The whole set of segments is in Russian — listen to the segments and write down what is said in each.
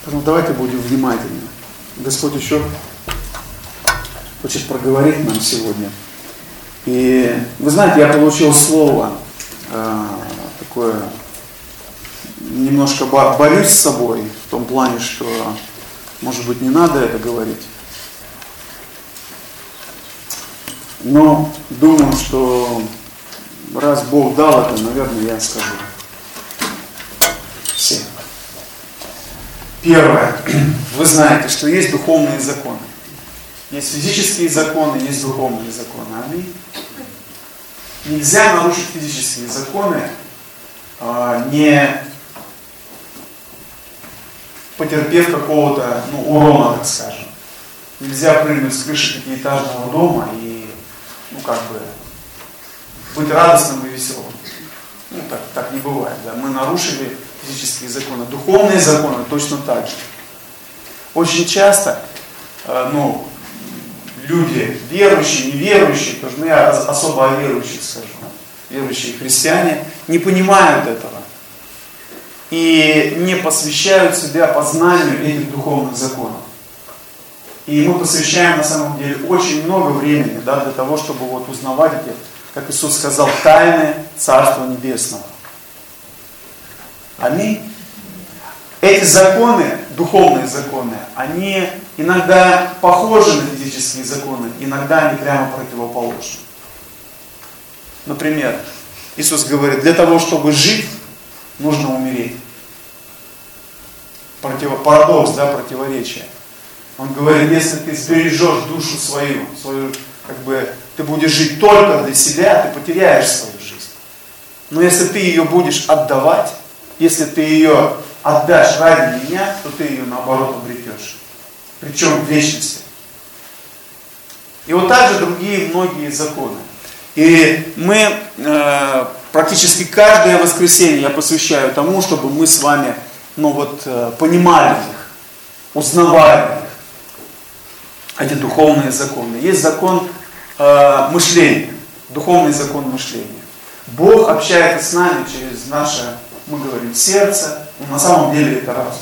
Поэтому давайте будем внимательны. Господь еще хочет проговорить нам сегодня. И вы знаете, я получил слово такое, немножко борюсь с собой, в том плане, что, может быть, не надо это говорить. Но думаю, что раз Бог дал это, наверное, я скажу. Всем. Первое. Вы знаете, что есть духовные законы. Есть физические законы, есть духовные законы. Аминь. Нельзя нарушить физические законы, не потерпев какого-то урона, так скажем. Нельзя прыгнуть с крыши пятиэтажного дома и быть радостным и веселым. Так не бывает. Да? Мы нарушили физические законы. Духовные законы точно так же. Очень часто люди, верующие, неверующие, потому что я особо о верующих скажу, верующие христиане, не понимают этого и не посвящают себя познанию этих духовных законов. И мы посвящаем на самом деле очень много времени, да, для того, чтобы узнавать эти, как Иисус сказал, тайны Царства Небесного. Аминь. Эти законы, духовные законы, они иногда похожи на физические законы, иногда они прямо противоположны. Например, Иисус говорит, для того, чтобы жить, нужно умереть. Парадокс, да, противоречие. Он говорит, если ты сбережешь душу свою, ты будешь жить только для себя, ты потеряешь свою жизнь. Но если ты ее будешь отдавать, если ты ее отдашь ради меня, то ты ее наоборот обретешь. Причем в вечности. И также другие многие законы. И мы практически каждое воскресенье я посвящаю тому, чтобы мы с вами понимали их, узнавали их. Эти духовные законы. Есть закон мышления, духовный закон мышления. Бог общается с нами через наше, мы говорим, сердце, но на самом деле это разум.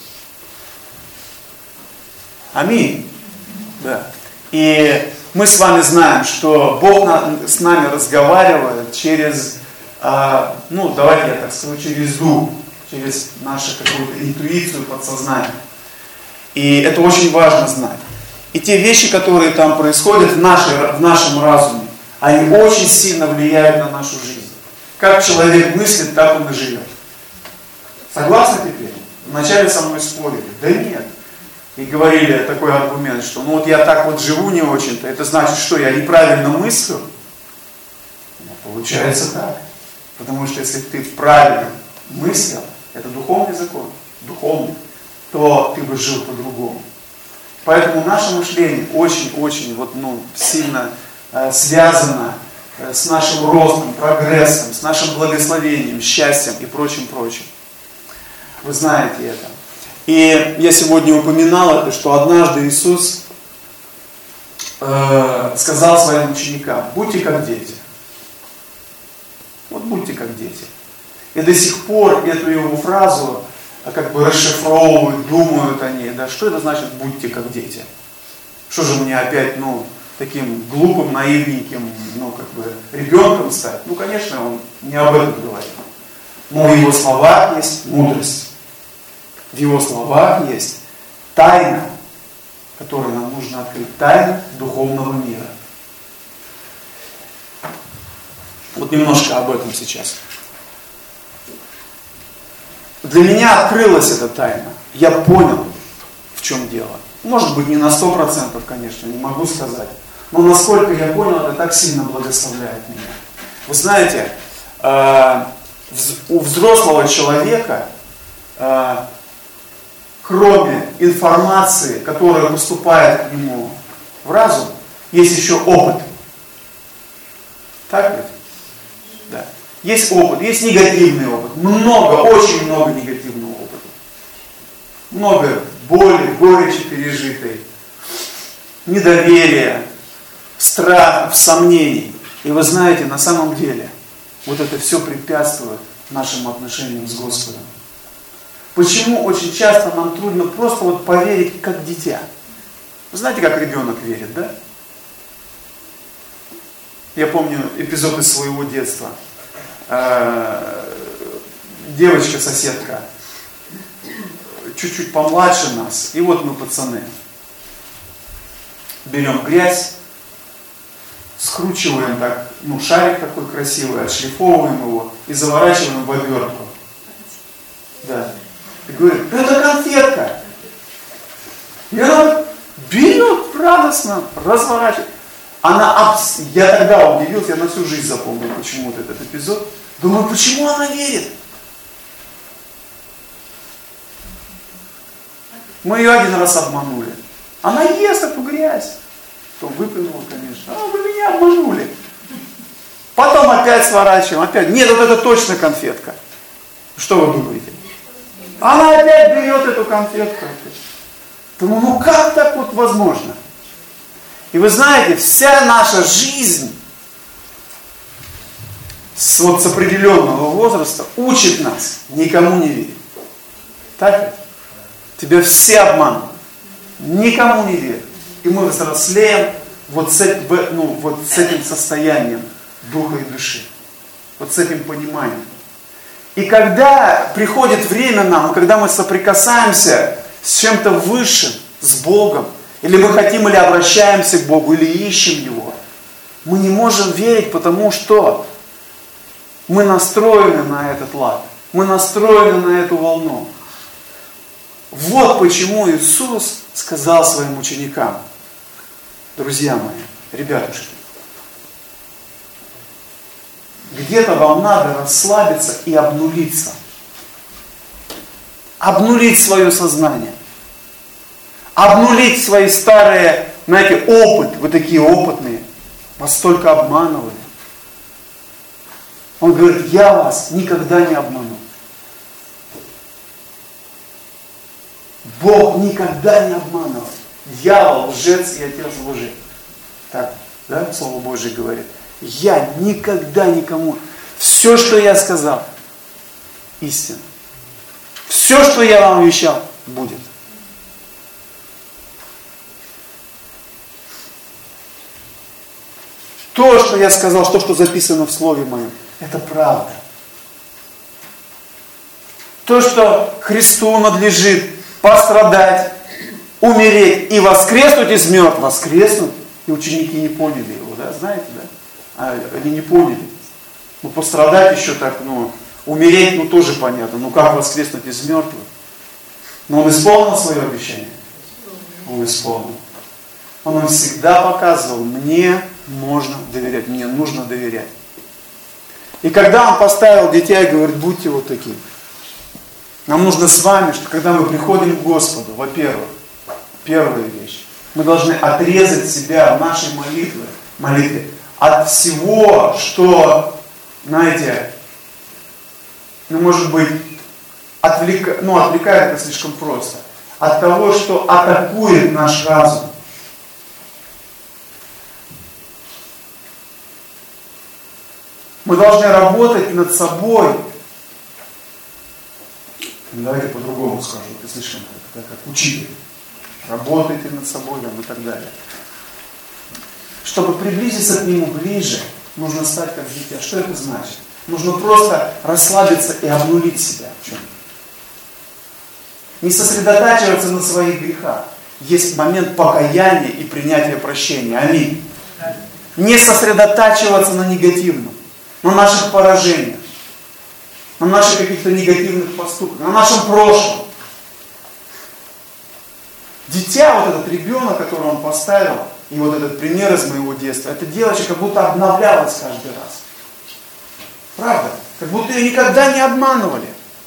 Аминь. Да. И мы с вами знаем, что Бог с нами разговаривает через, давайте я так скажу, через дух, через нашу какую-то интуицию, подсознание. И это очень важно знать. И те вещи, которые там происходят в нашем разуме, они очень сильно влияют на нашу жизнь. Как человек мыслит, так он и живет. Согласны теперь? Вначале со мной спорили. Да нет. И говорили такой аргумент, что я так живу не очень-то, это значит, что я неправильно мыслю? Получается так. Потому что если ты правильно мыслил, это духовный закон, духовный, то ты бы жил по-другому. Поэтому наше мышление очень-очень сильно связано с нашим ростом, прогрессом, с нашим благословением, счастьем и прочим-прочим. Вы знаете это. И я сегодня упоминал это, что однажды Иисус сказал своим ученикам, будьте как дети. Будьте как дети. И до сих пор эту его фразу расшифровывают, думают они, да, что это значит будьте как дети? Что же мне опять, таким глупым, наивненьким, ребенком стать? Конечно, он не об этом говорит. Но в его словах есть мудрость. В его словах есть тайна, которую нам нужно открыть. Тайна духовного мира. Немножко об этом сейчас. Для меня открылась эта тайна. Я понял, в чем дело. Может быть, не на 100%, конечно, не могу сказать. Но насколько я понял, это так сильно благословляет меня. Вы знаете, у взрослого человека, кроме информации, которая поступает к нему в разум, есть еще опыт. Так ведь? Да. Есть опыт, есть негативный опыт. Очень много негативного опыта. Много боли, горечи пережитой, недоверия, страхов, сомнений. И вы знаете, на самом деле, это все препятствует нашим отношениям с Господом. Почему очень часто нам трудно просто вот поверить, как дитя? Вы знаете, как ребенок верит, да? Я помню эпизод из своего детства. Девочка-соседка, чуть-чуть помладше нас, и вот мы, пацаны, берем грязь, скручиваем так, шарик такой красивый, отшлифовываем его и заворачиваем в обертку. Да. И говорит, это конфетка. И она берет радостно, разворачивает. Я тогда удивился, я на всю жизнь запомнил почему-то этот эпизод. Думаю, почему она верит? Мы ее один раз обманули. Она ест эту грязь. Потом выплюнула, конечно. Вы меня обманули. Потом опять сворачиваем, опять. Нет, вот это точно конфетка. Что вы думаете? Она опять берет эту конфетку. Думаю, как так вот возможно? И вы знаете, вся наша жизнь с определенного возраста учит нас никому не верить. Так ли? Тебя все обманывают. Никому не верят. И мы взрослеем вот с этим состоянием духа и души. Вот с этим пониманием. И когда приходит время нам, когда мы соприкасаемся с чем-то высшим, с Богом, или мы хотим, или обращаемся к Богу, или ищем Его, мы не можем верить, потому что мы настроены на этот лад. Мы настроены на эту волну. Вот почему Иисус сказал своим ученикам: друзья мои, ребятушки, где-то вам надо расслабиться и обнулиться. Обнулить свое сознание. Обнулить свои старые, опыт. Вы такие опытные. Вас столько обманывали. Он говорит, я вас никогда не обману. Бог никогда не обманывает. Дьявол, лжец и отец лжи. Так, да, Слово Божие говорит. Я никогда никому. Все, что я сказал, истина. Все, что я вам вещал, будет. То, что я сказал, то, что записано в Слове Моем, это правда. То, что Христу надлежит пострадать, умереть и воскреснуть из мертвых. Воскреснуть. И ученики не поняли его, да? Знаете, да? Они не поняли. Пострадать еще так, умереть, тоже понятно. Как воскреснуть из мертвых? Но он исполнил свое обещание? Он исполнил. Он всегда показывал, мне можно доверять, мне нужно доверять. И когда он поставил детей, говорит, будьте вот такими. Нам нужно с вами, что когда мы приходим к Господу, во-первых, первая вещь, мы должны отрезать себя в нашей молитве от всего, что, может быть, отвлекает это слишком просто. От того, что атакует наш разум. Мы должны работать над собой. Давайте по-другому скажу, это слишком как учитель. Работайте над собой и так далее. Чтобы приблизиться к Нему ближе, нужно стать как дитя. Что это значит? Нужно просто расслабиться и обнулить себя в чем-то. Не сосредотачиваться на своих грехах. Есть момент покаяния и принятия прощения. Аминь. Не сосредотачиваться на негативном, на наших поражениях, на наших каких-то негативных поступках, на нашем прошлом. Дитя, вот этот ребенок, которого он поставил, и вот этот пример из моего детства, эта девочка как будто обновлялась каждый раз. Правда? Как будто ее никогда не обманывали.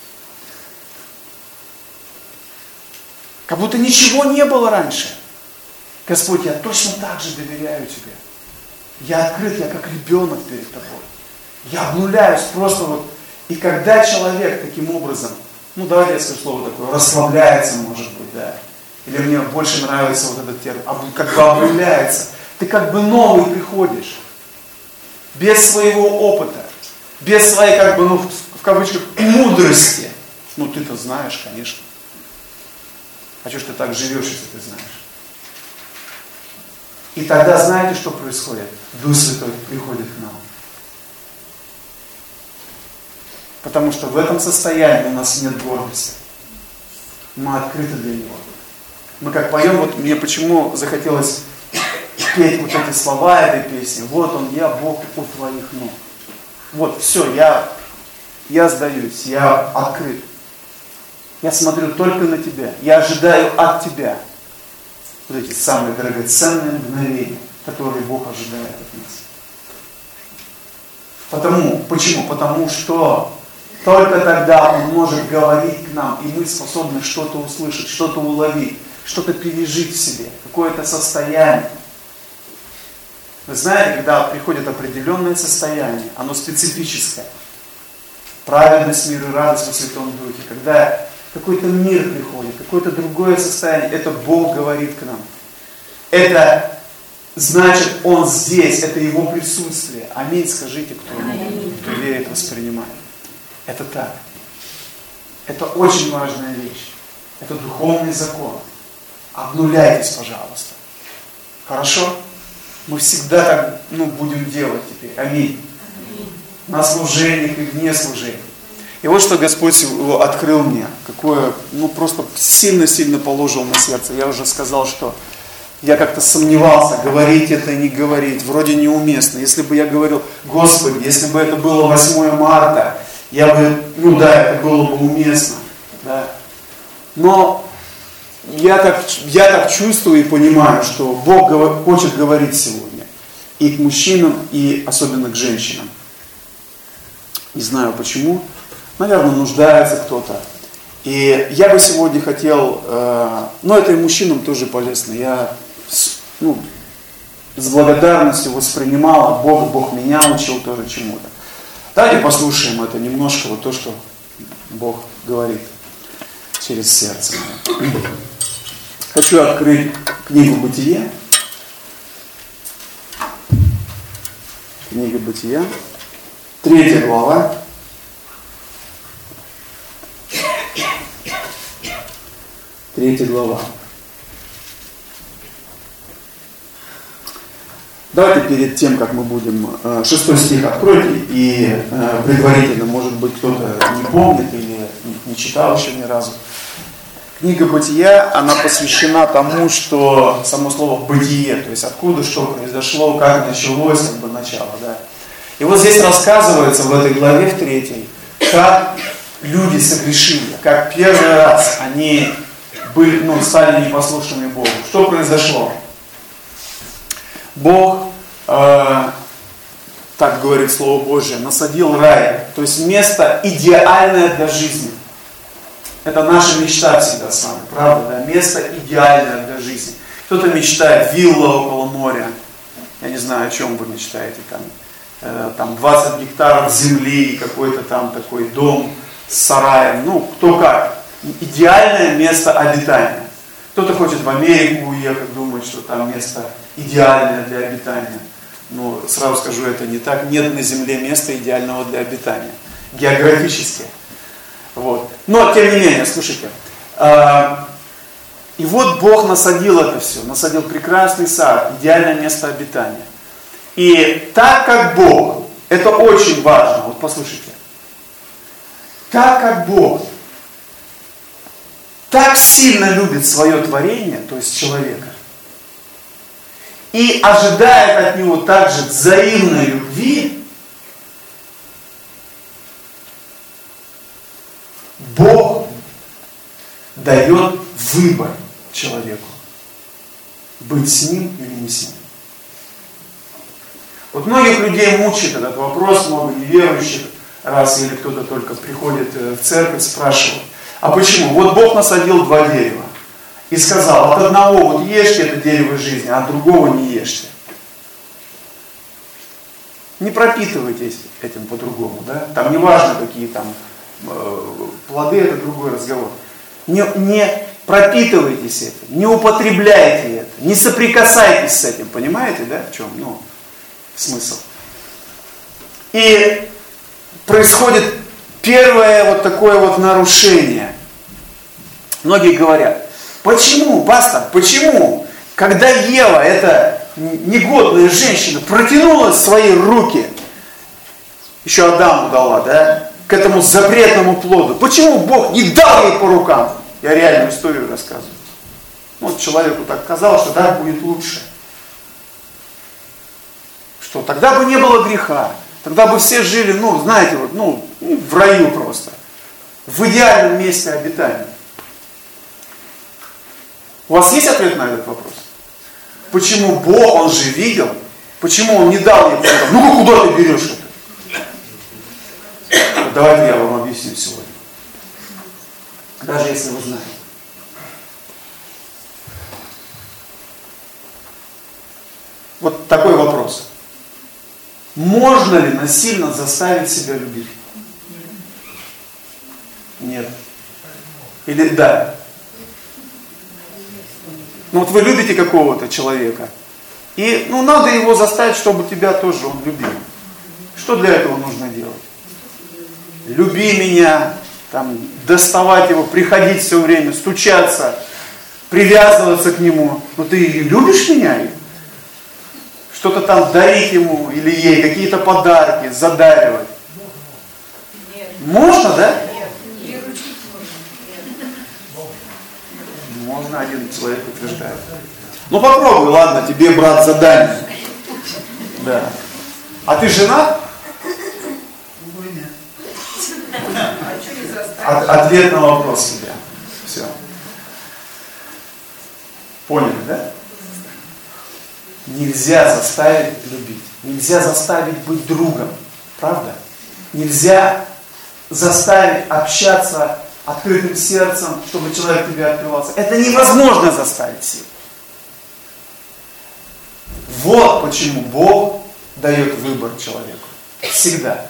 Как будто ничего не было раньше. Господь, я точно так же доверяю Тебе. Я открыт, я как ребенок перед Тобой. Я обнуляюсь просто вот. И когда человек таким образом, давайте я скажу слово такое, расслабляется, может быть, да. Или мне больше нравится вот этот термин, как бы обнуляется. Ты как бы новый приходишь. Без своего опыта. Без своей, в кавычках, мудрости. Ну ты-то знаешь, конечно. А что ж ты так живешь, если ты знаешь? И тогда знаете, что происходит? Дух Святой приходит к нам. Потому что в этом состоянии у нас нет гордости. Мы открыты для Него. Мы как поем, вот мне почему захотелось петь вот эти слова этой песни. Вот Он, я, Бог у твоих ног. Вот, все, я сдаюсь, я открыт. Я смотрю только на Тебя. Я ожидаю от Тебя вот эти самые драгоценные мгновения, которые Бог ожидает от нас. Почему? Потому что только тогда Он может говорить к нам, и мы способны что-то услышать, что-то уловить, что-то пережить в себе, какое-то состояние. Вы знаете, когда приходит определенное состояние, оно специфическое, праведность, мир и радость во Святом Духе, когда какой-то мир приходит, какое-то другое состояние, это Бог говорит к нам. Это значит, Он здесь, это Его присутствие. Аминь, скажите, кто верит, воспринимает. Это так. Это очень важная вещь. Это духовный закон. Обнуляйтесь, пожалуйста. Хорошо? Мы всегда так будем делать теперь. Аминь. На служениях и вне служений. И вот что Господь открыл мне. Какое, просто сильно-сильно положил на сердце. Я уже сказал, что я как-то сомневался, говорить это, не говорить. Вроде неуместно. Если бы я говорил, Господи, если бы это было 8 марта, я бы, это было бы уместно. Да. Но я так чувствую и понимаю, что Бог хочет говорить сегодня. И к мужчинам, и особенно к женщинам. Не знаю почему. Наверное, нуждается кто-то. И я бы сегодня хотел, это и мужчинам тоже полезно. Я с благодарностью воспринимал от Бога, Бог меня учил тоже чему-то. Давайте послушаем это немножко, вот то, что Бог говорит через сердце. Хочу открыть книгу Бытия. Книга Бытия. 3 глава. Третья глава. Давайте перед тем, как мы будем 6 стих откройте, и предварительно, может быть, кто-то не помнит или не читал еще ни разу. Книга Бытия, она посвящена тому, что само слово «бытие», то есть откуда что произошло, как началось, начало. Да. И вот здесь рассказывается в этой главе, в 3, как люди согрешили, как первый раз они стали непослушными Богу. Что произошло? Бог, так говорит Слово Божье, насадил рай, то есть место идеальное для жизни. Это наша мечта всегда с вами, правда? Да? Место идеальное для жизни. Кто-то мечтает вилла около моря. Я не знаю, о чем вы мечтаете. Там 20 гектаров земли, какой-то там такой дом с сараем. Кто как. Идеальное место обитания. Кто-то хочет в Америку уехать, думает, что там место идеальное для обитания. Но сразу скажу, это не так. Нет на земле места идеального для обитания. Географически. Вот. Но, тем не менее, слушайте. И вот Бог насадил это все. Насадил прекрасный сад, идеальное место обитания. И так как Бог, это очень важно, вот послушайте. Так как Бог так сильно любит свое творение, то есть человека, и ожидает от него также взаимной любви, Бог дает выбор человеку, быть с ним или не с ним. Вот многих людей мучает этот вопрос, много неверующих, раз или кто-то только приходит в церковь, спрашивает, а почему? Вот Бог насадил 2 дерева и сказал, от одного вот ешьте это дерево жизни, а от другого не ешьте. Не пропитывайтесь этим по-другому, да? Там не важно, какие там плоды, это другой разговор. Не пропитывайтесь этим, не употребляйте это, не соприкасайтесь с этим, понимаете, да, в чем, смысл? И происходит первое вот такое вот нарушение. Многие говорят, почему, пастор, почему, когда Ева, эта негодная женщина, протянула свои руки, еще Адаму дала, да, к этому запретному плоду, почему Бог не дал ей по рукам? Я реальную историю рассказываю. Вот человеку так казалось, что так будет лучше. Что тогда бы не было греха. Тогда бы все жили, знаете, в раю просто. В идеальном месте обитания. У вас есть ответ на этот вопрос? Почему Бог, Он же видел, почему Он не дал ей это? Ну-ка, куда ты берешь это? Вот давайте я вам объясню сегодня. Даже если вы знаете. Вот такой вопрос. Можно ли насильно заставить себя любить? Нет. Или да? Вот вы любите какого-то человека, и надо его заставить, чтобы тебя тоже он любил. Что для этого нужно делать? Люби меня, доставать его, приходить все время, стучаться, привязываться к нему. Ты любишь меня? Что-то там дарить ему или ей, какие-то подарки, задаривать. Нет. Можно, да? Нет. Можно, один человек утверждает. Попробуй, ладно, тебе, брат, задание. Да. А ты женат? Ответ на вопрос себя. Все. Поняли, да? Нельзя заставить любить. Нельзя заставить быть другом. Правда? Нельзя заставить общаться открытым сердцем, чтобы человек тебе открывался. Это невозможно заставить себе. Вот почему Бог дает выбор человеку. Всегда.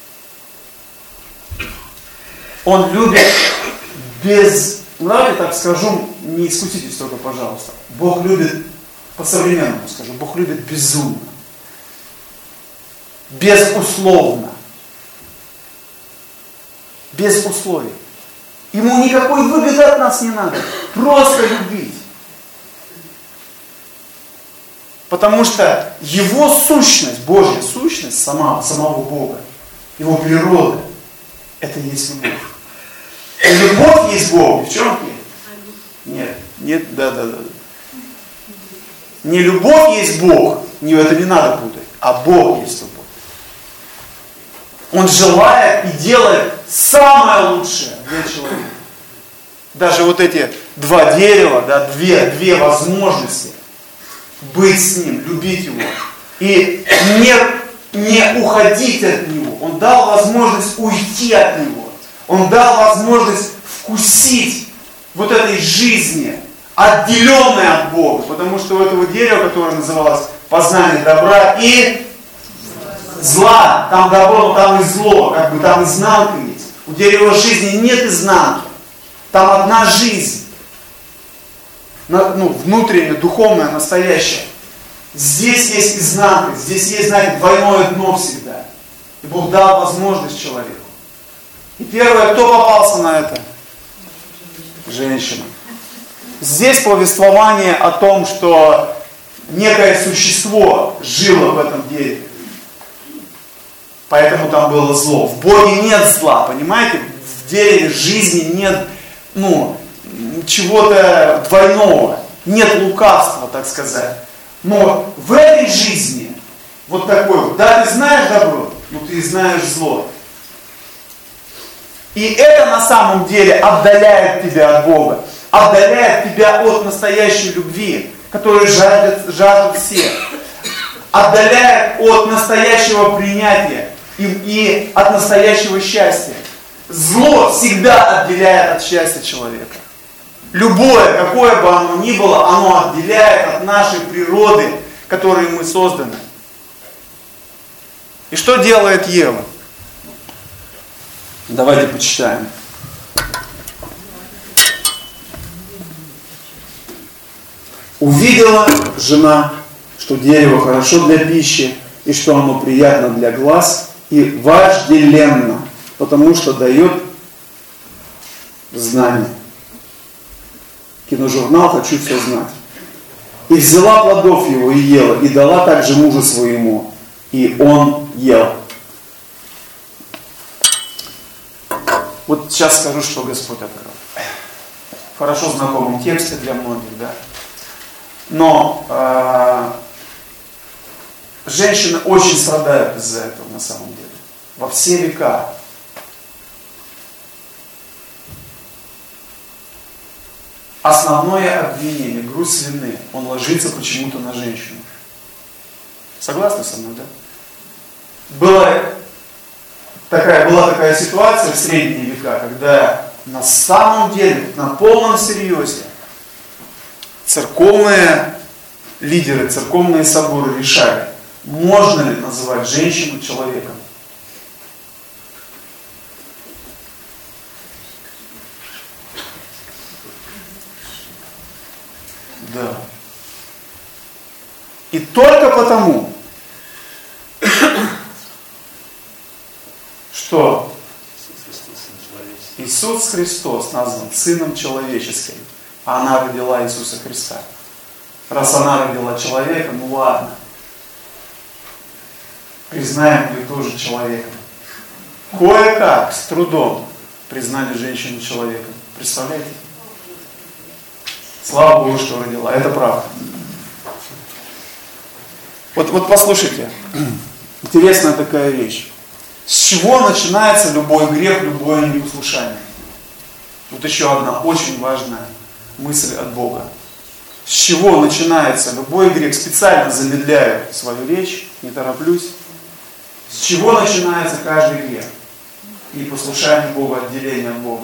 Он любит без... Давайте так скажу, не искуситесь только, пожалуйста. Бог любит, по-современному скажу, Бог любит безумно. Безусловно. Без условий. Ему никакой выгоды от нас не надо. Просто любить. Потому что его сущность, Божья сущность, самого Бога, его природа, это есть любовь. И любовь есть Бог, девчонки? Нет, да. Не любовь есть Бог, это не надо путать, а Бог есть любовь. Он желает и делает самое лучшее для человека. Даже вот эти два дерева, две возможности быть с ним, любить его и не уходить от него. Он дал возможность уйти от него. Он дал возможность вкусить вот этой жизни, отделенной от Бога. Потому что у этого дерева, которое называлось познание добра и зла, там добро, но там и зло, там изнанка есть. У дерева жизни нет изнанки. Там одна жизнь. Внутренняя, духовная, настоящая. Здесь есть изнанка, здесь есть, знаете, двойное дно всегда. И Бог дал возможность человеку. И первое, кто попался на это? Женщина. Здесь повествование о том, что некое существо жило в этом дереве. Поэтому там было зло. В Боге нет зла, понимаете? В дереве жизни нет, чего-то двойного. Нет лукавства, так сказать. Но в этой жизни, вот такой, да, ты знаешь добро, но ты знаешь зло. И это на самом деле отдаляет тебя от Бога. Отдаляет тебя от настоящей любви, которую жаждут все. Отдаляет от настоящего принятия и от настоящего счастья. Зло всегда отделяет от счастья человека. Любое, какое бы оно ни было, оно отделяет от нашей природы, которой мы созданы. И что делает Ева? Давайте почитаем. Увидела жена, что дерево хорошо для пищи, и что оно приятно для глаз и вожделенно. Потому что дает знания. Киножурнал «Хочу все знать». И взяла плодов его и ела, и дала также мужу своему, и он ел. Вот сейчас скажу, что Господь открыл. Хорошо знакомый текст для многих, да? Но женщины очень страдают из-за этого на самом деле. Во все века. Основное обвинение, груз вины, он ложится почему-то на женщину. Согласны со мной, да? Была такая ситуация в средние века, когда на самом деле, на полном серьезе, церковные лидеры, церковные соборы решали, можно ли называть женщину человеком. Да. И только потому, что Иисус Христос назван Сыном Человеческим, а она родила Иисуса Христа. Раз она родила человека, ну ладно. Признаем ее тоже человеком. Кое-как, с трудом, признали женщину человеком. Представляете? Слава Богу, что родила. Это правда. Вот послушайте. Интересная такая вещь. С чего начинается любой грех, любое непослушание? Вот еще одна очень важная мысль от Бога. С чего начинается любой грех? Специально замедляю свою речь, не тороплюсь. С чего начинается каждый грех? Непослушание Бога, отделение от Бога.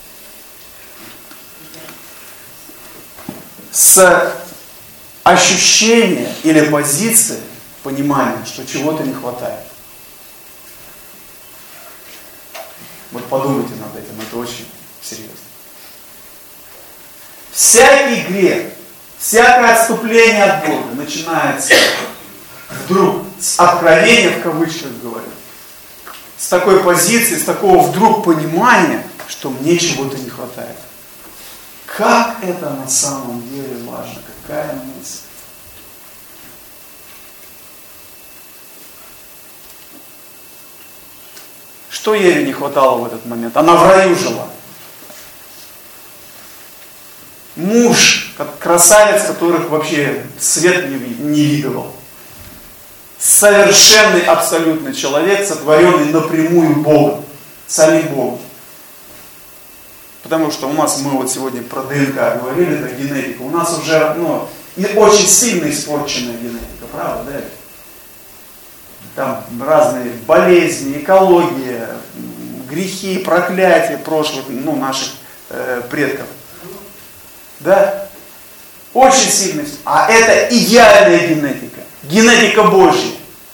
С ощущения или позиции понимания, что чего-то не хватает. Вот подумайте над этим, это очень серьезно. Всякий грех, всякое отступление от Бога начинается вдруг с откровения, в кавычках говорю, с такой позиции, с такого вдруг понимания, что мне чего-то не хватает. Как это на самом деле важно, какая мысль. Что ей не хватало в этот момент? Она в раю жила. Муж, красавец, которых вообще свет не видывал. Совершенный, абсолютный человек, сотворенный напрямую Богом, самим Богом. Потому что у нас, мы вот сегодня про ДНК говорили, это генетика, у нас уже очень сильно испорченная генетика, правда, да? Там разные болезни, экология, грехи, проклятия прошлых, наших предков. Да? Очень сильно. А это идеальная генетика. Генетика Божья.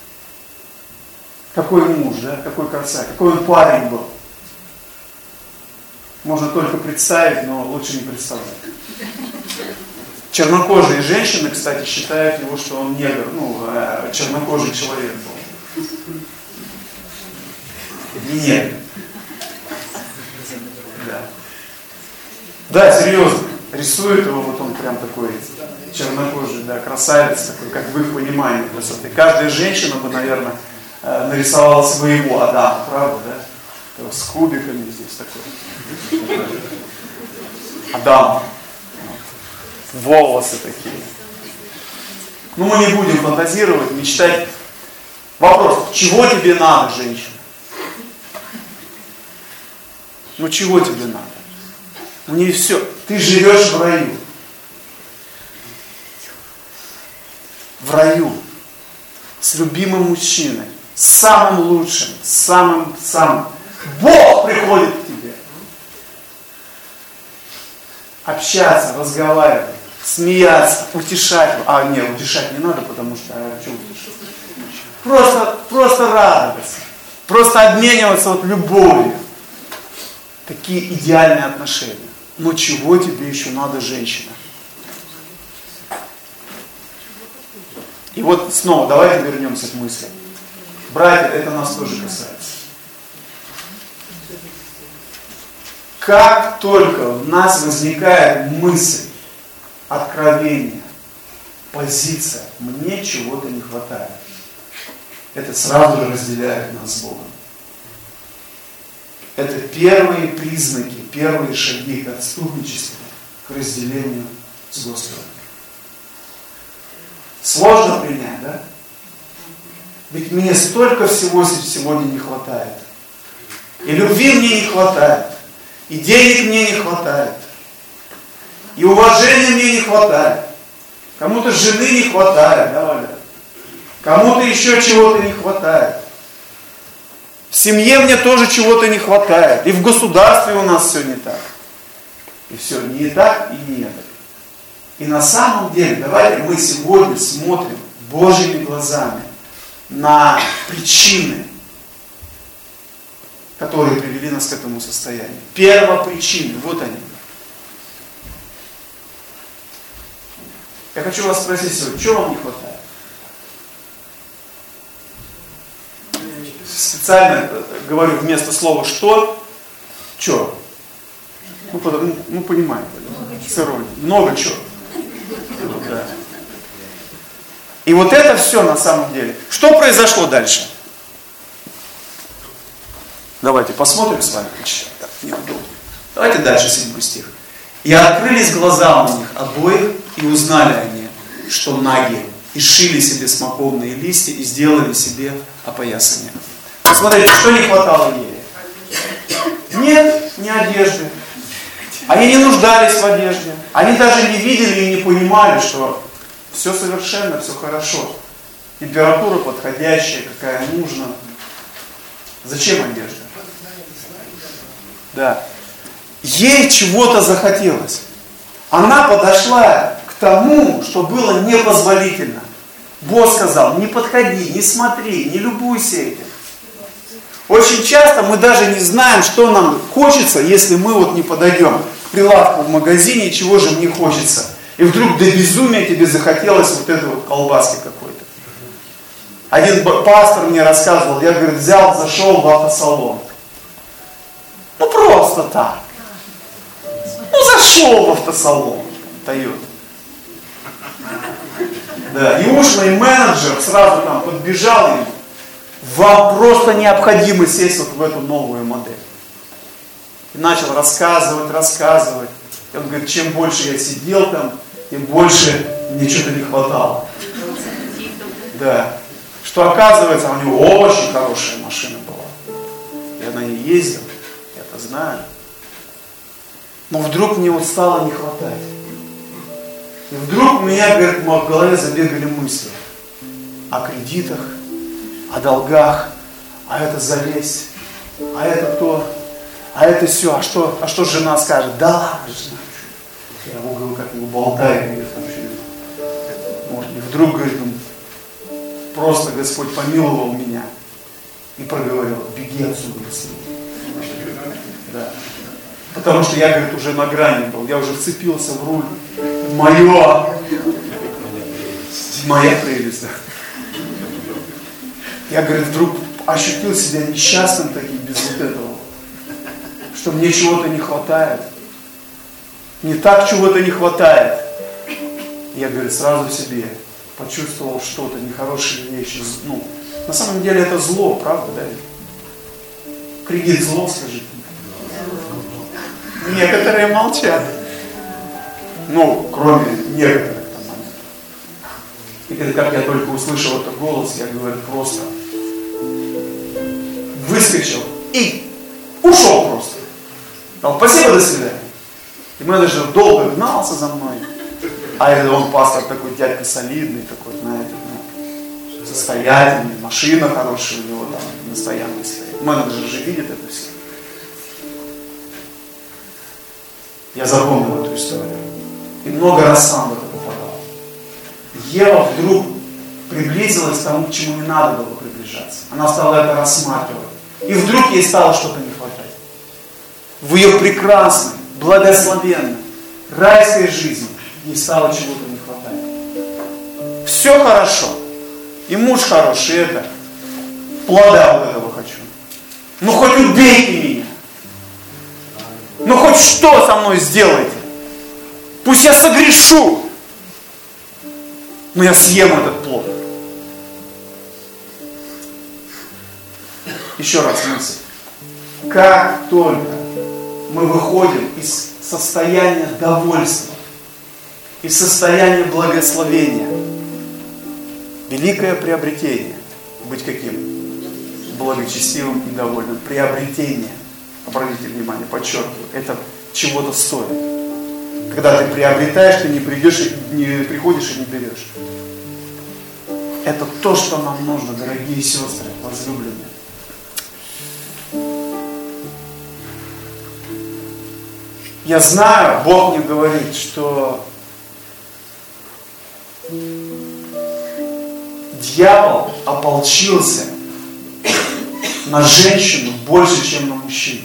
Какой муж, да? Какой красавец, какой он парень был. Можно только представить, но лучше не представлять. Чернокожие женщины, кстати, считают его, что он негр, чернокожий человек был. Не негр. Да, серьезно. Рисует его, вот он прям такой чернокожий, да, красавец такой, как в их понимании красоты. Каждая женщина бы, наверное, нарисовала своего Адама, правда, да? С кубиками здесь такой. Адам. Волосы такие. Мы не будем фантазировать, мечтать. Вопрос, чего тебе надо, женщина? Чего тебе надо? У нее все. Ты живешь в раю. В раю. С любимым мужчиной. С самым лучшим. Самым. Бог приходит к тебе. Общаться, разговаривать, смеяться, утешать. Нет, утешать не надо, потому что что утешать? Просто радоваться. Просто обмениваться любовью. Такие идеальные отношения. Но чего тебе еще надо, женщина? И вот снова давайте вернемся к мысли. Братья, это нас тоже касается. Как только в нас возникает мысль, откровение, позиция, мне чего-то не хватает, это сразу же разделяет нас с Богом. Это первые признаки, первые шаги к отступничеству, к разделению с Господом. Сложно принять, да? Ведь мне столько всего сегодня не хватает. И любви мне не хватает. И денег мне не хватает. И уважения мне не хватает. Кому-то жены не хватает, да, Валя? Кому-то еще чего-то не хватает. В семье мне тоже чего-то не хватает. И в государстве у нас все не так. И все не так и не так. И на самом деле, давайте мы сегодня смотрим Божьими глазами на причины, которые привели нас к этому состоянию. Первопричины, вот они. Я хочу вас спросить сегодня, чего вам не хватает? Специально говорю вместо слова «что», «чё». Ну понимаете, с иронией. Много чего. Да. И вот это все на самом деле. Что произошло дальше? Давайте посмотрим с вами. Так, неудобно. Давайте дальше, 7 стих. «И открылись глаза у них обоих, и узнали они, что наги, и сшили себе смоковные листья, и сделали себе опоясание». Смотрите, что не хватало ей? Нет, не одежды. Они не нуждались в одежде. Они даже не видели и не понимали, что все совершенно, все хорошо. Температура подходящая, какая нужна. Зачем одежда? Да. Ей чего-то захотелось. Она подошла к тому, что было непозволительно. Бог сказал, не подходи, не смотри, не любуйся этим. Очень часто мы даже не знаем, что нам хочется, если мы вот не подойдем к прилавку в магазине, чего же мне хочется. И вдруг до безумия тебе захотелось вот этой вот колбаски какой-то. Один пастор мне рассказывал, я, говорит, зашел в автосалон. Ну просто так. Ну зашел в автосалон. Toyota. Да, и ушлый менеджер сразу там подбежал ему. Вам просто необходимо сесть вот в эту новую модель. И начал рассказывать. И он говорит, чем больше я сидел там, тем больше мне что-то не хватало. Да. Что оказывается, у него очень хорошая машина была. Я на ней ездил, я это знаю. Но вдруг мне вот стало не хватать. И вдруг у меня, говорит, в голове забегали мысли о кредитах, о долгах, а это залезть, а это то, а это все, а что жена скажет? Да ладно, жена. Я говорю, как его болтает, и вдруг, говорит, он просто Господь помиловал меня и проговорил, беги отсюда быстрее. Да. Потому что я, говорит, уже на грани был, я уже вцепился в руль. Моя прелесть, да. Я, говорит, вдруг ощутил себя несчастным таким, без вот этого. Что мне чего-то не хватает. Мне так чего-то не хватает. Я, говорит, сразу в себе почувствовал что-то, нехорошие вещи. Ну, на самом деле это зло, правда, да? Кредит зло, скажите. Некоторые молчат. Ну, кроме некоторых там моментов. И как я только услышал этот голос, я, говорю, просто выскочил и ушел просто. Сказал, спасибо, до свидания. И менеджер долго гнался за мной. А это он пастор такой, дядька солидный, такой, знаете, ну, состоятельный, машина хорошая у него там на стоянке стоит. Менеджер же видит это все. Я запомнил эту историю. И много раз сам в это попадал. Ева вдруг приблизилась к тому, к чему не надо было приближаться. Она стала это рассматривать. И вдруг ей стало что-то не хватать. В ее прекрасной, благословенной, райской жизни ей стало чего-то не хватать. Все хорошо. И муж хороший, и это. Плода вот этого хочу. Ну хоть убейте меня. Ну хоть что со мной сделайте. Пусть я согрешу, но я съем этот плод. Еще раз мысль. Как только мы выходим из состояния довольства, из состояния благословения, великое приобретение, быть каким? Благочестивым и довольным. Приобретение. Обратите внимание, подчеркиваю, это чего-то стоит. Когда ты приобретаешь, ты не приходишь и не берешь. Это то, что нам нужно, дорогие сестры, возлюбленные. Я знаю, Бог мне говорит, что дьявол ополчился на женщину больше, чем на мужчину.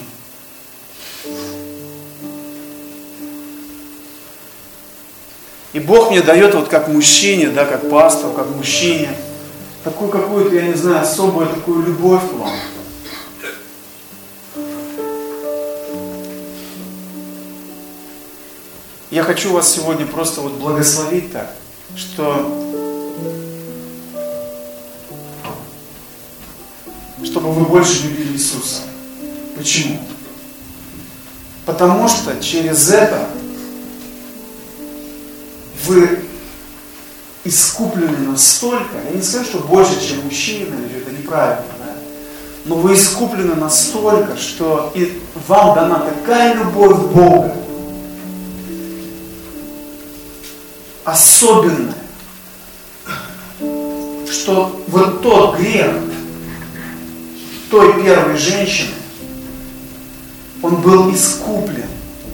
И Бог мне дает вот как мужчине, да, как пастору, как мужчине, такую какую-то, я не знаю, особую такую любовь к вам. Я хочу вас сегодня просто вот благословить так, чтобы вы больше любили Иисуса. Почему? Потому что через это вы искуплены настолько, я не скажу, что больше, чем мужчина, или это неправильно, да? Но вы искуплены настолько, что и вам дана такая любовь Бога, особенная, что вот тот грех той первой женщины, он был искуплен.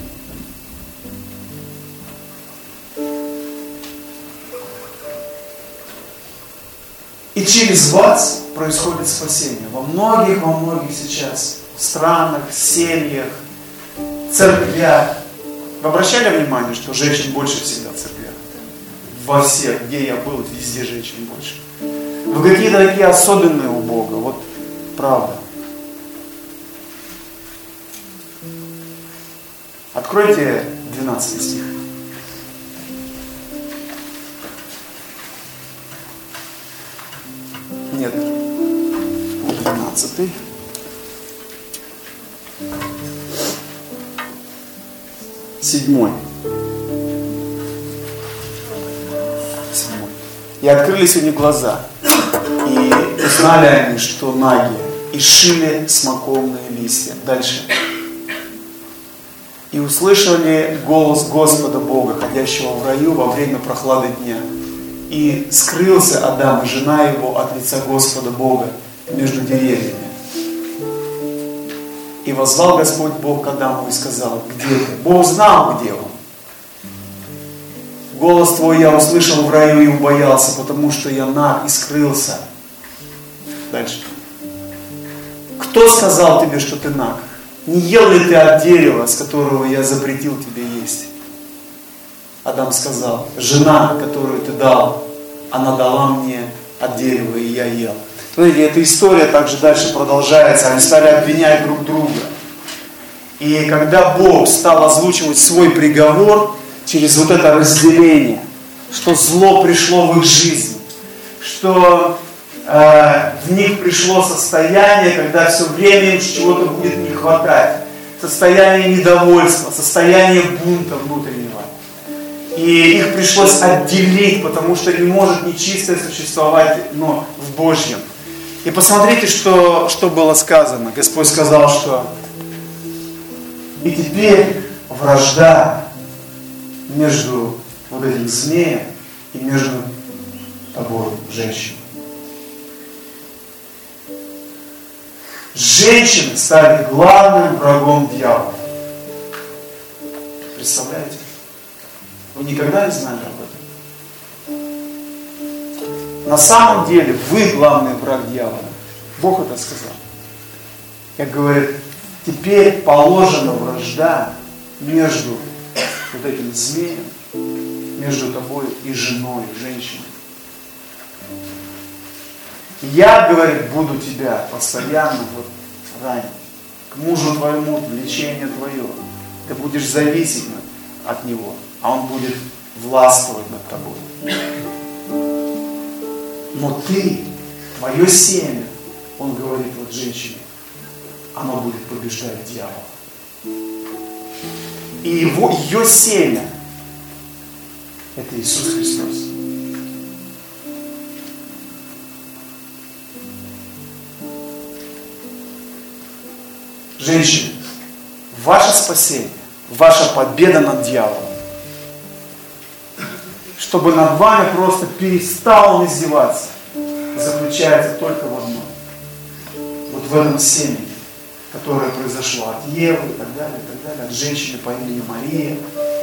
И через вас происходит спасение. Во многих сейчас странах, семьях, церквях. Вы обращали внимание, что женщин больше всегда в церквях? Во всех, где я был, везде женщин больше. Вы какие-то такие особенные у Бога, вот правда. Откройте 12 стих. Нет, 12. Седьмой. И открылись у них глаза, и узнали они, что наги, и шили смоковные листья. Дальше. И услышали голос Господа Бога, ходящего в раю во время прохлады дня. И скрылся Адам и жена его от лица Господа Бога между деревьями. И воззвал Господь Бог к Адаму и сказал: где ты? Бог знал, где он. Голос твой я услышал в раю и убоялся, потому что я наг и скрылся. Дальше. Кто сказал тебе, что ты наг? Не ел ли ты от дерева, с которого я запретил тебе есть? Адам сказал: жена, которую ты дал, она дала мне от дерева, и я ел. Смотрите, эта история также дальше продолжается. Они стали обвинять друг друга. И когда Бог стал озвучивать свой приговор через вот это разделение, что зло пришло в их жизнь, что в них пришло состояние, когда все время им чего-то будет не хватать. Состояние недовольства, состояние бунта внутреннего. И их пришлось отделить, потому что не может нечистое существовать, но в Божьем. И посмотрите, что было сказано. Господь сказал, что и теперь вражда между вот этим змеем и между тобой, женщиной. Женщины стали главным врагом дьявола. Представляете? Вы никогда не знали об этом? На самом деле вы главный враг дьявола. Бог это сказал. Как говорит, теперь положена вражда между вот этим змеем, между тобой и женой, женщиной. Я, говорит, буду тебя постоянно ранить. К мужу твоему влечение твое, Ты будешь зависеть от него, а он будет властвовать над тобой. Но ты, твое семя, он говорит вот женщине, оно будет побеждать дьявола. И ее семя — это Иисус Христос. Женщины, ваше спасение, ваша победа над дьяволом, чтобы над вами просто перестал он издеваться, заключается только в одном. Вот в этом семени, которое произошло от Евы и так далее, от женщины по имени Мария.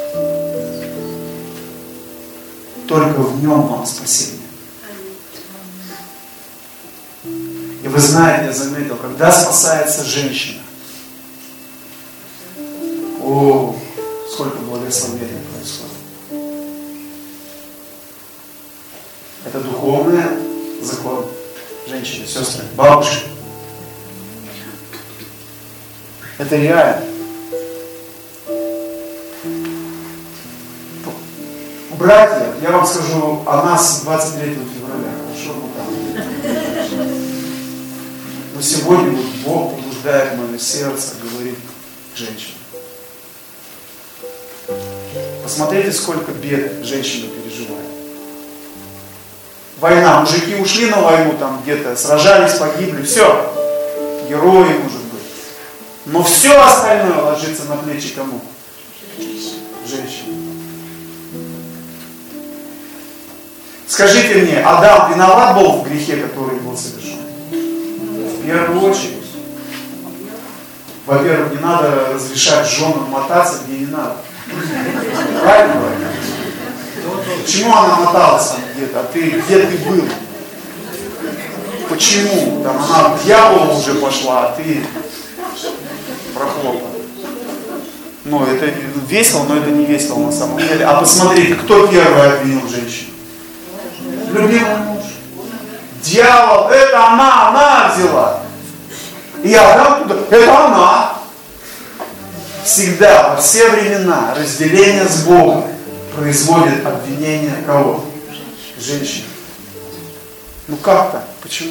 Только в нем вам спасение. И вы знаете, я заметил, когда спасается женщина, о, сколько благословения происходит. Это духовный закон. Женщины, сестры, бабушки. Это реально. Братья, я вам скажу о нас 23 февраля. Хорошо, но сегодня Бог побуждает мое сердце говорить к женщинам. Посмотрите, сколько бед женщины переживают. Война. Мужики ушли на войну, там где-то сражались, погибли. Все. Герои, может быть. Но все остальное ложится на плечи кому? Женщине. Скажите мне, Адам виноват был в грехе, который был совершен? В первую очередь. Во-первых, не надо разрешать женам мотаться, где не надо. Правильно? Почему она моталась там где-то? А ты где ты был? Почему? Там она к дьяволу уже пошла, а ты прохлопал. Ну, это весело, но это не весело на самом деле. А посмотрите, кто первый обвинил женщину? Любимый муж. Дьявол, это она взяла. И Адам туда, это она. Всегда, во все времена, разделение с Богом производит обвинение кого? Женщин. Ну как так? Почему?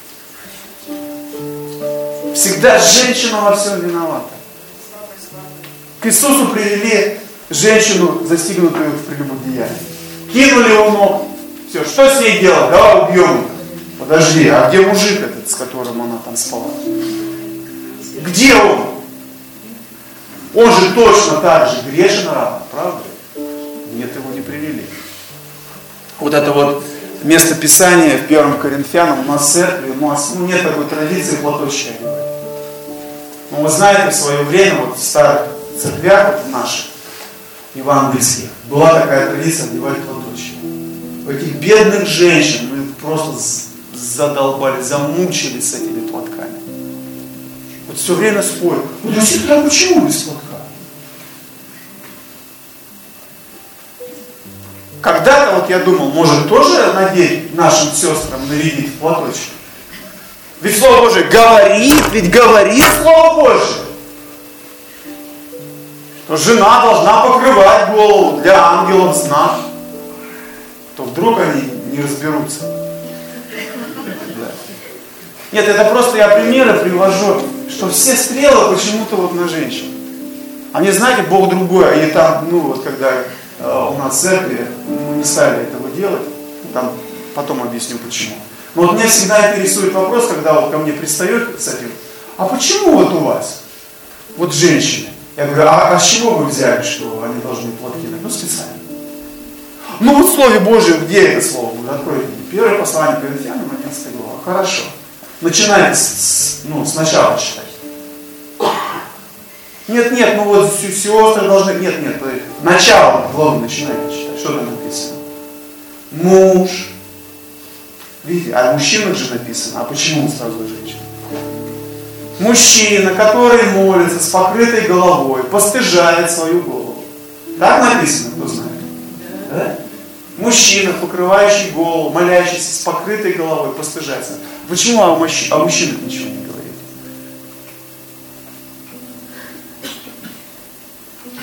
Всегда женщина во всем виновата. К Иисусу привели женщину, застигнутую в прелюбодеянии. Кинули у ног. Все, что с ней делать? Давай убьем. Подожди, а где мужик этот, с которым она там спала? Где он? Он же точно так же грешен равно, правда? Нет, его не привели. Вот это вот место Писания в 1 Коринфянам, у нас в церкви, у нас нет такой традиции платочки одевать. Но вы знаете, в свое время, вот в старых церквях вот наших, евангельских, была такая традиция одевать платочки. У этих бедных женщин мы просто задолбали, замучили с этими платками. Вот все время спорят. Ну действительно, почему без платка? Когда-то вот я думал, может тоже надеть нашим сестрам, нарядить в платочек. Ведь Слово Божие говорит Слово Божие, что жена должна покрывать голову для ангелов знак, то вдруг они не разберутся. Да. Нет, это просто я примеры привожу, что все стрелы почему-то вот на женщин. А мне, знаете, Бог другой, и там, ну вот когда у нас в церкви мы не стали этого делать, там потом объясню почему. Но вот меня всегда интересует вопрос, когда вот ко мне пристает с этим, а почему вот у вас, вот женщины, я говорю, а с чего вы взяли, что они должны платки носить? Ну специально. Ну вот в Слове Божьем, где это Слово Божие? Откройте. Первое послание Коринфянам, 11 глава. Хорошо. Начинайте сначала читать. Нет, ну вот сестры должны... Нет, начало главы начинайте читать. Что там написано? Муж. Видите, а мужчинах же написано. А почему сразу женщина? Мужчина, который молится с покрытой головой, постыжает свою голову. Так написано, кто знает? Да? Мужчина, покрывающий голову, молящийся с покрытой головой, постыжается. Почему о мужчинах ничего не говорит?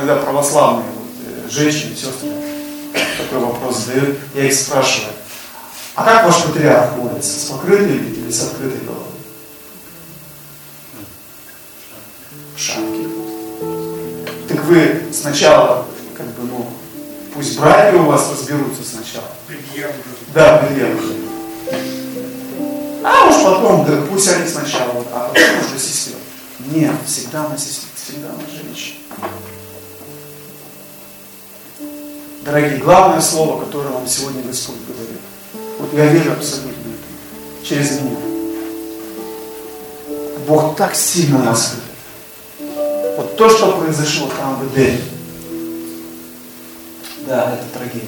иногда православные женщины, сестры такой вопрос задают, я их спрашиваю, а как ваш патриарх молится, с покрытой или с открытой головой? В шапке. Так вы сначала, пусть братья у вас разберутся сначала. Да, предъявлю. А уж потом, да, пусть они сначала, а потом уже сестер. Нет, всегда на сестер, всегда на женщин. Дорогие, главное слово, которое вам сегодня Господь говорит. Вот я верю абсолютно этому. Через меня. Бог так сильно нас любит. Вот то, что произошло там в Эдене. Да, это трагедия.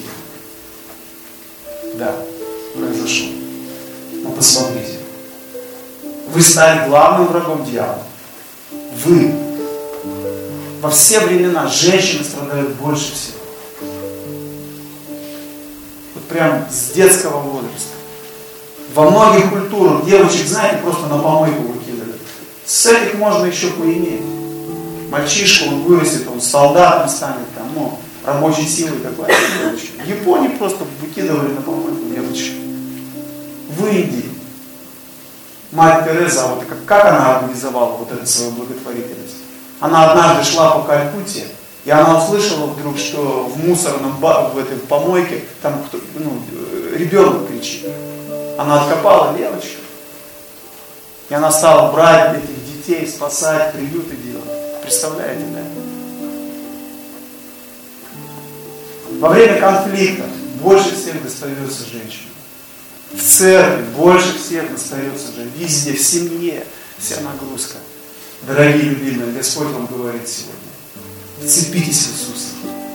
Да, произошло. Но посмотрите. Вы стали главным врагом дьявола. Вы. Во все времена женщины страдают больше всего. Вот прям с детского возраста. Во многих культурах девочек, знаете, просто на помойку выкидывают. С этих можно еще поиметь. Мальчишка, он вырастет, он солдатом станет, там, рабочей силой такой. В Японии просто выкидывали на помойку девочек. В Индии. Мать Тереза, вот как она организовала вот эту свою благотворительность? Она однажды шла по Калькутте, и она услышала вдруг, что в мусорном в этой помойке там ребенок кричит. Она откопала девочку, и она стала брать этих детей, спасать, приюты делать. Представляете, да? Во время конфликта больше всех достается женщинам. В церкви больше всех достается женщинам. Везде, в семье вся нагрузка. Дорогие любимые, Господь вам говорит сегодня. Вцепитесь в Иисуса.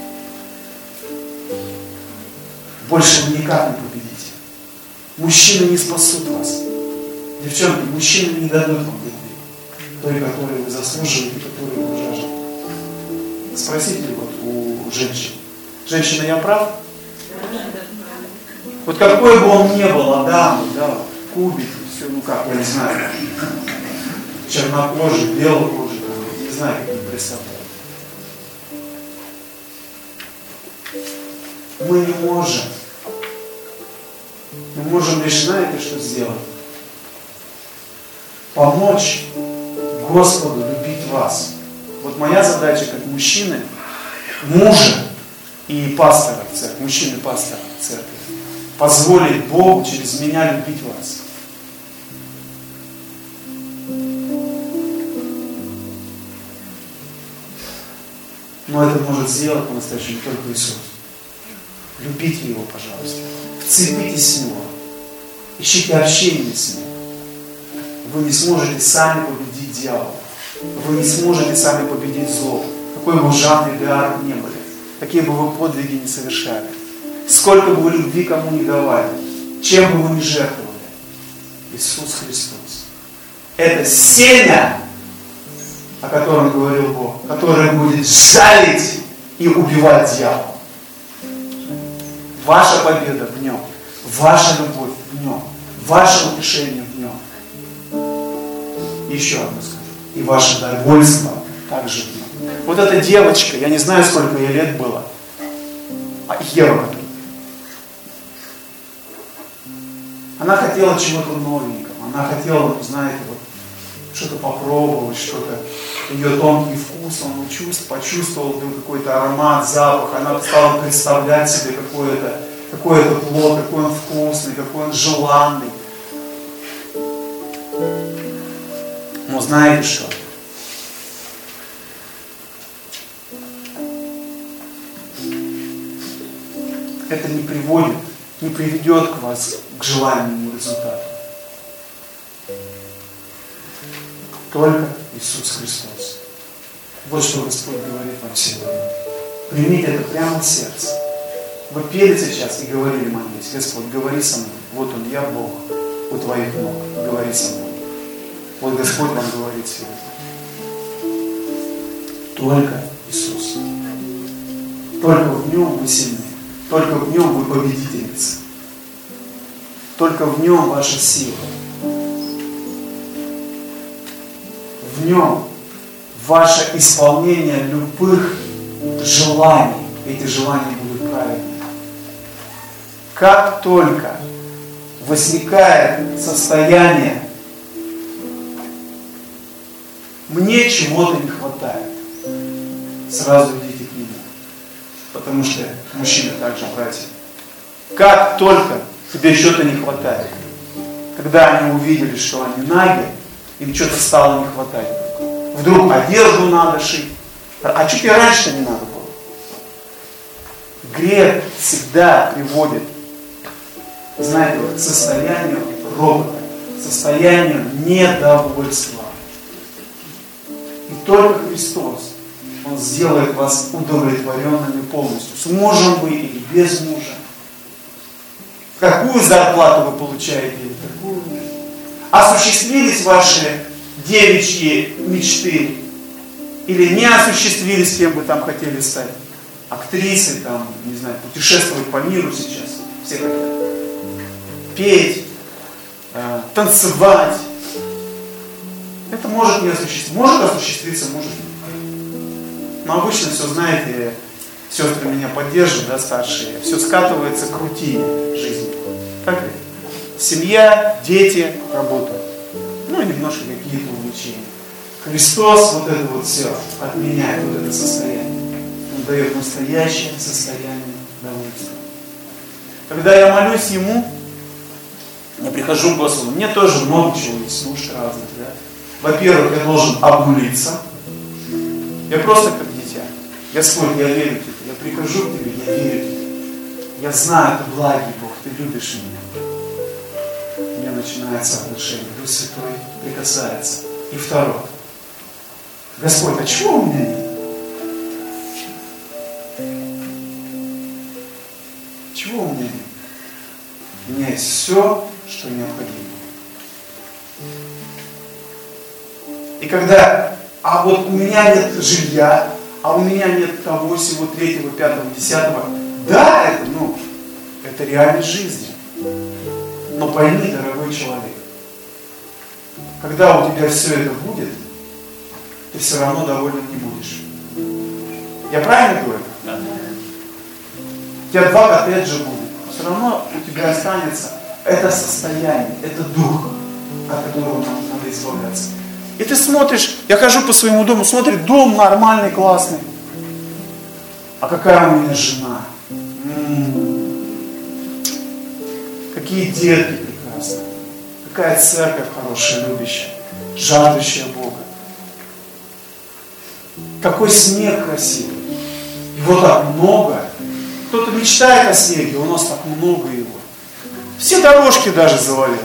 Больше вы никак не победите. Мужчины не спасут вас. Девчонки, мужчины не дадут вам любви. Той, которую вы заслуживаете, которую вы жаждете. Спросите вот у женщин. Женщина, я прав? Вот какой бы он ни был, Адам, да, кубик, все, я не знаю, чернокожий, белокожий, не знаю, как их представляют. Мы можем лишь, знаете, что сделать? Помочь Господу любить вас. Вот моя задача как мужчины, мужа и пастора в церкви, мужчины-пастора в церкви, позволить Богу через меня любить вас. Но это может сделать по-настоящему только Иисус. Любите Его, пожалуйста. Вцепитесь в Него. Ищите общение с Ним. Вы не сможете сами победить дьявола. Вы не сможете сами победить зло. Какой бы ужасный Голиаф ни были. Какие бы вы подвиги не совершали. Сколько бы вы любви кому ни давали. Чем бы вы ни жертвовали. Иисус Христос. Это семя, о котором говорил Бог, которое будет жалить и убивать дьявола. Ваша победа в Нем. Ваша любовь в Нем. Ваше утешение в Нем. Еще одно скажу. И ваше довольство также в Нем. Вот эта девочка, я не знаю, сколько ей лет было, Ева, она хотела чего-то новенького. Она хотела, знаете, что-то попробовать, что-то. Ее тонкий вкус, он почувствовал какой-то аромат, запах. Она стала представлять себе какой-то плод, какой он вкусный, какой он желанный. Но знаете что? Это не приведет к вас к желаемому результату. Только Иисус Христос. Вот что Господь говорит вам сегодня. Примите это прямо в сердце. Вы пели сейчас и говорили, молились. Господь, говори со мной. Вот Он, я Бог, у Твоих ног. Говори со мной. Вот Господь вам говорит сегодня. Только Иисус. Только в Нем вы сильны. Только в Нем вы победительницы. Только в Нем ваша сила. В Нем ваше исполнение любых желаний, эти желания будут правильными. Как только возникает состояние, мне чего-то не хватает, сразу идите к нему. Потому что мужчины также братья. Как только тебе что-то не хватает, когда они увидели, что они наги, им что-то стало не хватать. Вдруг одежду надо шить. А чуть и раньше не надо было. Грех всегда приводит, знаете, к состоянию робота, к состоянию недовольства. И только Христос, Он сделает вас удовлетворенными полностью. С мужем вы или без мужа. Какую зарплату вы получаете или какую? Осуществились ваши девичьи мечты? Или не осуществились, кем вы там хотели стать? Актрисой, там, не знаю, путешествовать по миру сейчас. Все хотят. Петь, танцевать. Это может не осуществиться. Может осуществиться, может нет. Но обычно все, знаете, сестры меня поддерживают, да, старшие, все скатывается к рутине жизни. Так ли? Семья, дети, работа. Ну и немножко какие-то увлечения. Христос вот это вот все отменяет, вот это состояние. Он дает настоящее состояние довольства. Когда я молюсь Ему, я прихожу к Господу, мне тоже много чего есть, нужд разных. Да? Во-первых, я должен обнулиться. Я просто как дитя. Господь, я верю в Тебя. Я прихожу к Тебе, я верю в Тебя. Я знаю, Ты благий Бог, Ты любишь меня. У меня начинается отношение. Дух Святой прикасается. И второе. Господь, а чего у меня нет? Чего у меня нет? У меня есть все, что необходимо. И когда, а вот у меня нет жилья, а у меня нет того, всего, 3, 5, 10, да, это реальность жизни. Но пойми, дорогой человек, когда у тебя все это будет, ты все равно доволен не будешь. Я правильно говорю? Да. У тебя 2 коттеджа будет. Все равно у тебя останется это состояние, это дух, от которого нам надо избавляться. И ты смотришь, я хожу по своему дому, смотрит, дом нормальный, классный. А какая у меня жена? Какие детки прекрасные. Какая церковь хорошая, любящая, жаждущая Бога. Какой снег красивый. Его так много. Кто-то мечтает о снеге, у нас так много его. Все дорожки даже завалили.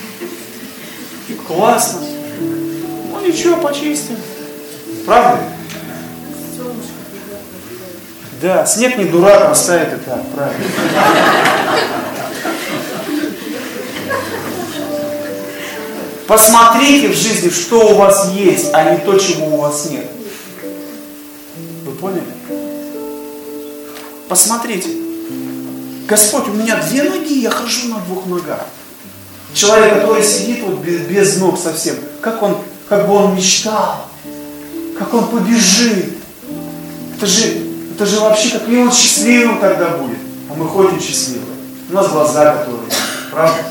Классно. Ну ничего, почистим. Правда? Да, снег не дурак, растает и так, правильно. Посмотрите в жизни, что у вас есть, а не то, чего у вас нет. Вы поняли? Посмотрите. Господь, у меня 2 ноги, я хожу на 2 ногах. Человек, который сидит вот без ног совсем, как бы он мечтал, как он побежит. Это же вообще, как и он счастливым тогда будет. А мы ходим счастливые. У нас глаза, которые, правда?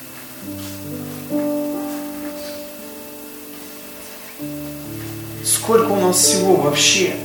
Сколько у нас всего вообще?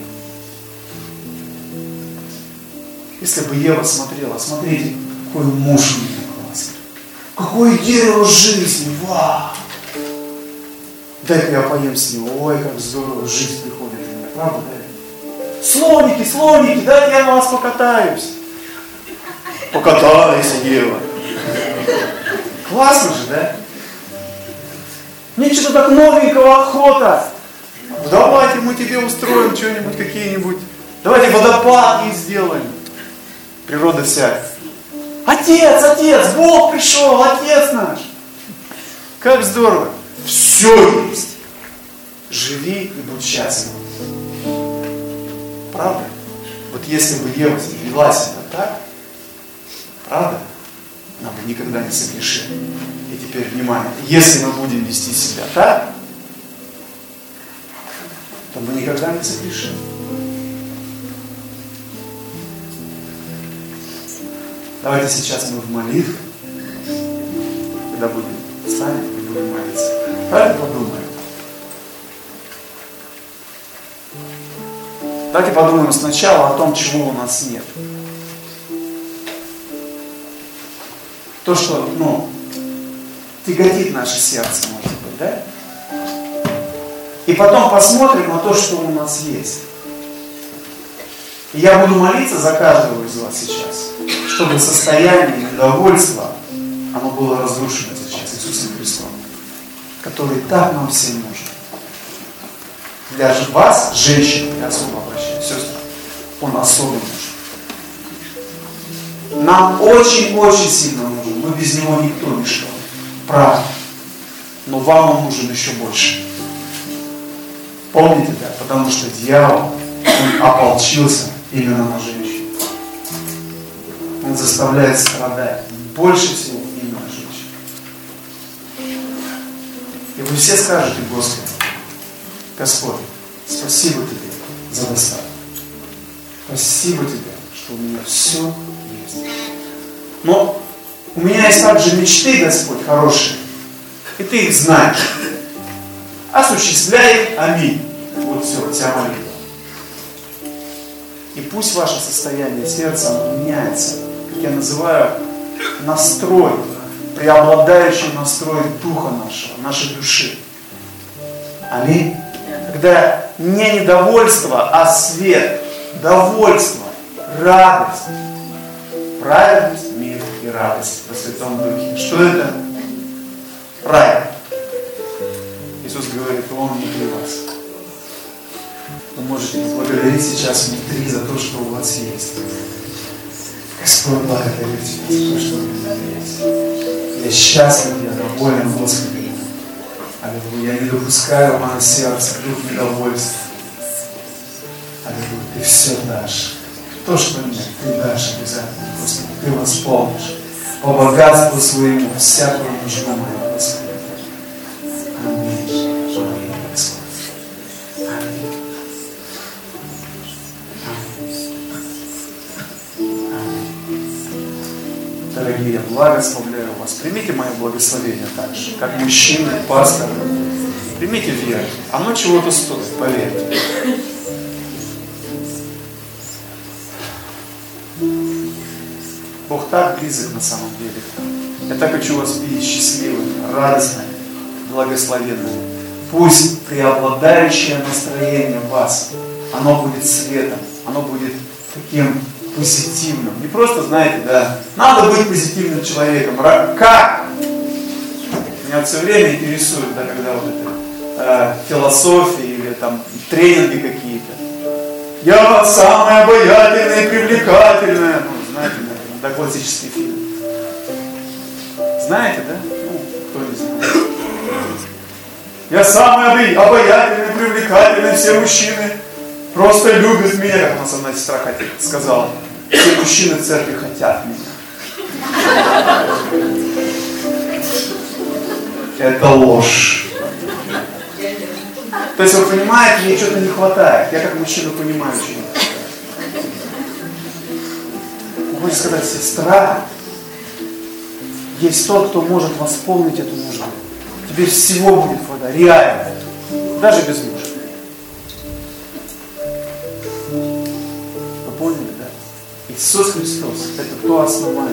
Если бы Ева смотрела, смотрите, какой муж у меня классный. Какое дерево жизни, вау! Дай-ка я поем с ним, ой, как здорово, жизнь приходит у меня, правда, да? Слоники, дайте я на вас покатаюсь. Покатайся, Ева. Классно же, да? Мне что-то так новенького охота. Давайте мы тебе устроим что-нибудь, какие-нибудь. Давайте водопад ей сделаем. Природа вся. Отец, Бог пришел, Отец наш. Как здорово. Все есть. Живи и будь счастлив. Правда? Вот если бы Ева вела себя так, правда, она бы никогда не согрешила. И теперь, внимание, если мы будем вести себя так, то мы никогда не согрешим. Давайте сейчас мы в молитве, когда будем встанем и будем молиться. Давайте подумаем. Давайте подумаем сначала о том, чего у нас нет. То, что, тяготит наше сердце, может быть, да? И потом посмотрим на то, что у нас есть. И я буду молиться за каждого из вас сейчас, чтобы состояние недовольства, оно было разрушено сейчас Иисусом Христом, который так нам всем нужен. Для вас, женщин, я особо обращаюсь, сестры, он особо нужен. Нам очень-очень сильно нужен. Мы без него никто, ничто. Правда. Но вам он нужен еще больше. Помните, да? Потому что дьявол, он ополчился именно на женщин. Он заставляет страдать. Больше всего именно женщин. И вы все скажете: Господи, Господь, спасибо Тебе за достаток. Спасибо Тебе, что у меня все есть. Но у меня есть также мечты, Господь, хорошие. И Ты их знаешь. Осуществляй их. Аминь. Вот все, вся молитва. И пусть ваше состояние сердца меняется. Как я называю, настрой, преобладающий настрой духа нашего, нашей души. Аминь. Когда не недовольство, а свет, довольство, радость, праведность, мир и радость во Святом Духе. Что это? Рай. Иисус говорит: Он внутри вас. Вы можете благодарить сейчас внутри за то, что у вас есть. Господь, благодарю Тебя за то, что у меня есть. Я счастлив, я доволен, Господи. Аллилуйя. Я не допускаю в мое сердце дух недовольства. Аллилуйя. Ты все дашь. То, что нет, Ты дашь обязательно, Господи. Ты восполнишь по богатству своему всякую нужду мою, Господи. Аминь. Аминь, Господи. Аминь. Дорогие, я благословляю вас. Примите мое благословение также, как мужчины, пасторы. Примите веру. Оно чего-то стоит, поверьте. Бог так близок на самом деле к нам. Я так хочу вас видеть счастливыми, радостными, благословенными. Пусть преобладающее настроение в вас, оно будет светом, оно будет таким позитивным. Не просто, знаете, да, надо быть позитивным человеком. Как? Меня все время интересует, да, когда вот это философия или там тренинги какие-то. Я самая обаятельная и привлекательная. Знаете, да, классический фильм. Знаете, да? Кто не знает. Я самый обаятельный, привлекательный, все мужчины просто любят меня, как у нас одна сестра сказала. Все мужчины в церкви хотят меня. Это ложь. То есть вы понимаете, мне что-то не хватает. Я как мужчина понимаю, чего не хватает. Вы можете сказать: сестра, есть тот, кто может восполнить эту нужду. Тебе всего будет хватать, реально. Даже без мужа. Вы поняли, да? Иисус Христос — это то основание,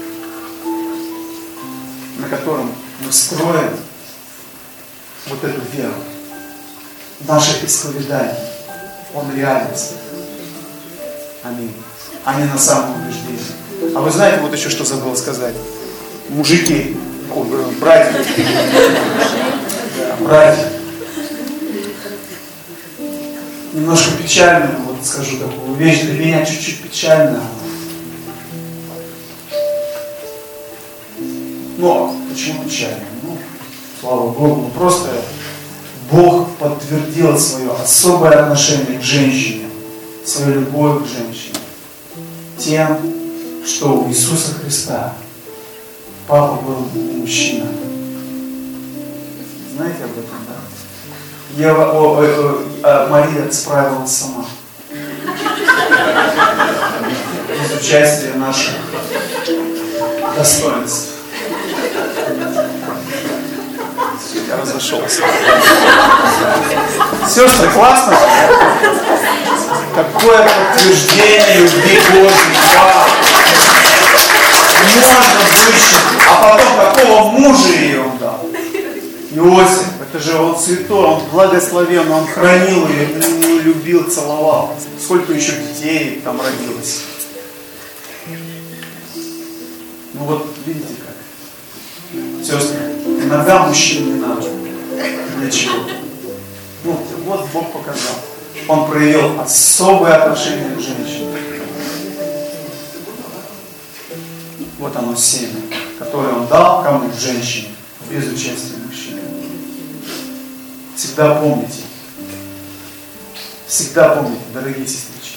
на котором мы строим вот эту веру. Наше исповедание, Он реальность. Аминь. А не на самоубеждении. А вы знаете, вот еще что забыл сказать? Мужики, братья, братья. Немножко печально, вот скажу такую вещь, для меня чуть-чуть печально. Но почему печально? Слава Богу, просто Бог подтвердил свое особое отношение к женщине, свою любовь к женщине, тем, что у Иисуса Христа папа был мужчина. Знаете об этом, да? Мария справилась сама. Без участия наших достоинств. Я разошелся. Сестры, классно? Какое подтверждение любви Божьей. Можно больше. А потом какого мужа ее он дал? Иосиф, это же он святой, он благословен, он хранил ее, любил, целовал. Сколько еще детей там родилось. Ну вот, видите как. Сестры, иногда мужчин не надо. Для чего? Ну, вот Бог показал. Он проявил особое отношение к женщине. Вот оно семя, которое он дал кому? Женщине, без участия мужчины. Всегда помните, дорогие сестрички.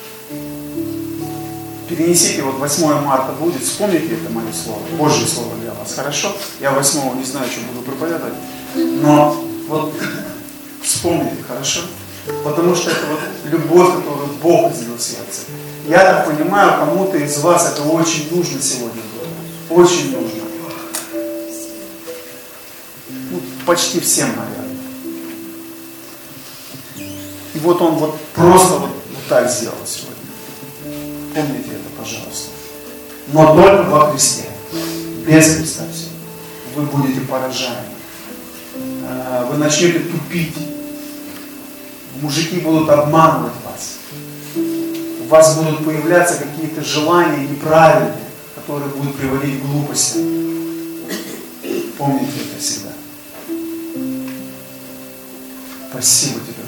Перенесите, вот 8 марта будет, вспомните это мое слово, Божье слово для вас, хорошо? Я 8 не знаю, что буду проповедовать, но вот вспомните, хорошо? Потому что это вот любовь, которую Бог излил в сердце. Я так понимаю, кому-то из вас это очень нужно сегодня было. Очень нужно. Ну, почти всем, наверное. И вот он вот просто вот так сделал сегодня. Помните это, пожалуйста. Но только во Христе. Без Христа все. Вы будете поражаемы. Вы начнете тупить. Мужики будут обманывать вас. У вас будут появляться какие-то желания неправильные, которые будут приводить к глупости. Помните это всегда. Спасибо тебе.